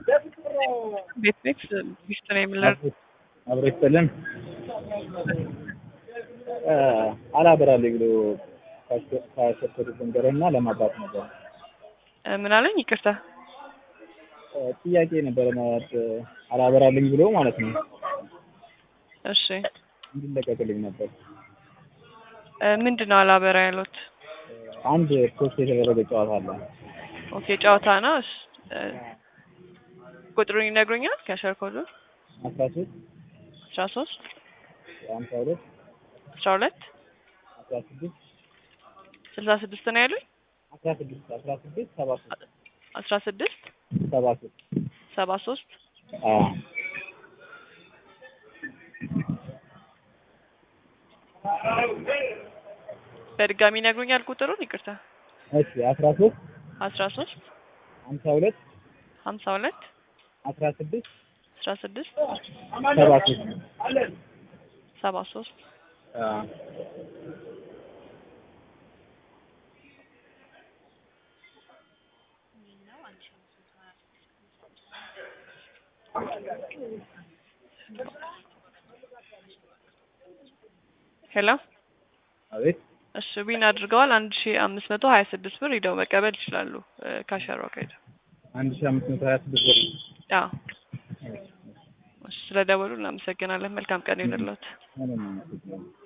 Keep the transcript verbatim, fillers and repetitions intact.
ቤት ቤት ቢስት ነው የሚለው አብሮ ይሰለን አላበራልኝ ብሎ ካሸፈቱት ነገርና ለማባት ነበር። ምን አለኝ? ይቅርታ ጥያቄ ነበር ማለት አላበራልኝ ብሎ ማለት ነው። እሺ እንዲለቀቅልኝ ነበር። ምንድነው አላበራ ያሉት? አንድ ፖስት የተደረገ ጨዋታ አለ። ኦኬ ጨዋታ ነው። እሺ ቁጥሩን ይነግሩኛል? ከሸር ኮዱ አስራ ሶስት አስራ ሶስት ሃምሳ ሁለት አስራ ሁለት አስራ ስድስት ስልሳ ስድስት ነው ያሉኝ። አስራ ስድስት አስራ ስድስት ሰባ ሶስት አስራ ስድስት ሰባ ሶስት ሰባ ሶስት አዎ በድጋሚ ይነግሩኛል ቁጥሩን? ይቅርታ እሺ አስራ ሶስት አስራ ሶስት ሃምሳ ሁለት ሃምሳ ሁለት አስራ ስድስት አስራ ስድስት ሰባ ሶስት ሰባ ሶስት አዎ ሄሎ አቤት። እሺ ዊን አድርገዋል። አንድ ሺህ አምስት መቶ ሀያ ስድስት ብር ሄደው መቀበል ይችላሉ። ካሸራው ከሄደ አንድ ሺህ አምስት መቶ ሀያ ስድስት ብር። አዎ እሺ ስለደወሉ እናመሰግናለን። መልካም ቀን ይሁንልዎት።